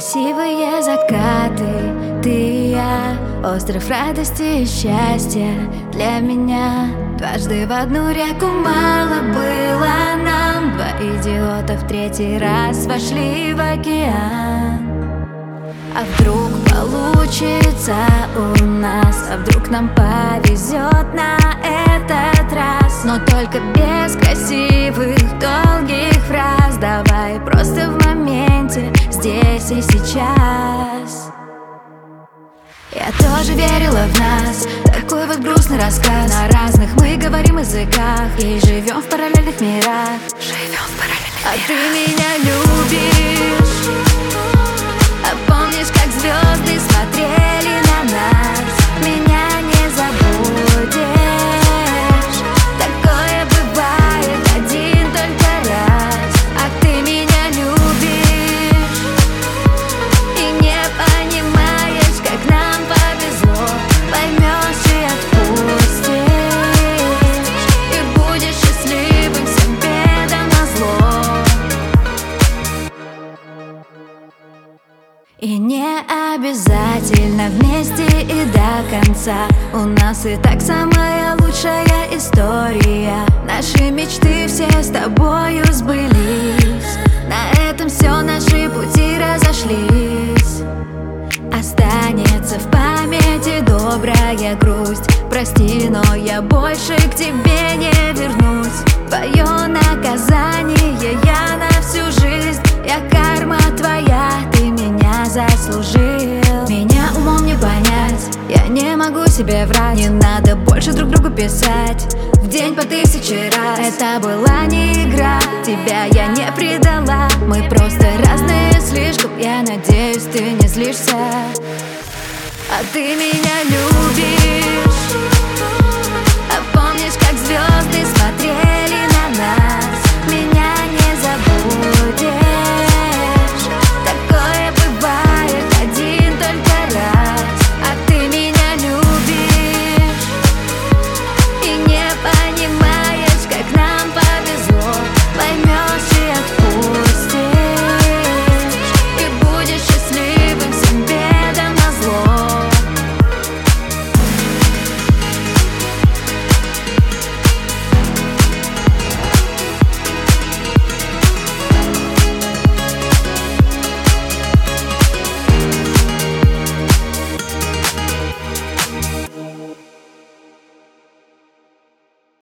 Красивые закаты, ты и я, остров радости и счастья для меня. Дважды в одну реку мало было нам, два идиота в третий раз вошли в океан. А вдруг получится у нас, а вдруг нам повезет на этот раз. Но только без красивых долгих фраз. Давай просто в моменте, здесь и сейчас. Я тоже верила в нас, такой вот грустный рассказ. На разных мы говорим языках и живем в параллельных мирах. А ты меня любишь, а помнишь, как звезды смотрели на нас? Меня не забудешь. Такое бывает один только раз. А ты меня любишь и не понимаешь, как нам повезло. Поймешь и отпустишь, и будешь счастливым всем бедам назло. И не обязательно вместе и до конца. У нас и так самая лучшая история. Наши мечты все с тобою сбылись. На этом все, наши пути разошлись. Останется в памяти добрая грусть. Прости, но я больше к тебе не вернусь. Твое наказание я на всю жизнь. Я карма твоя, ты меня заслужил. Меня умом не понять, я не могу себе врать. Не надо больше друг другу писать в день по 1000 раз. Это была не игра, тебя я не предала. Мы просто разные слишком, я надеюсь, ты не злишься. А ты меня любишь, а помнишь, как звезды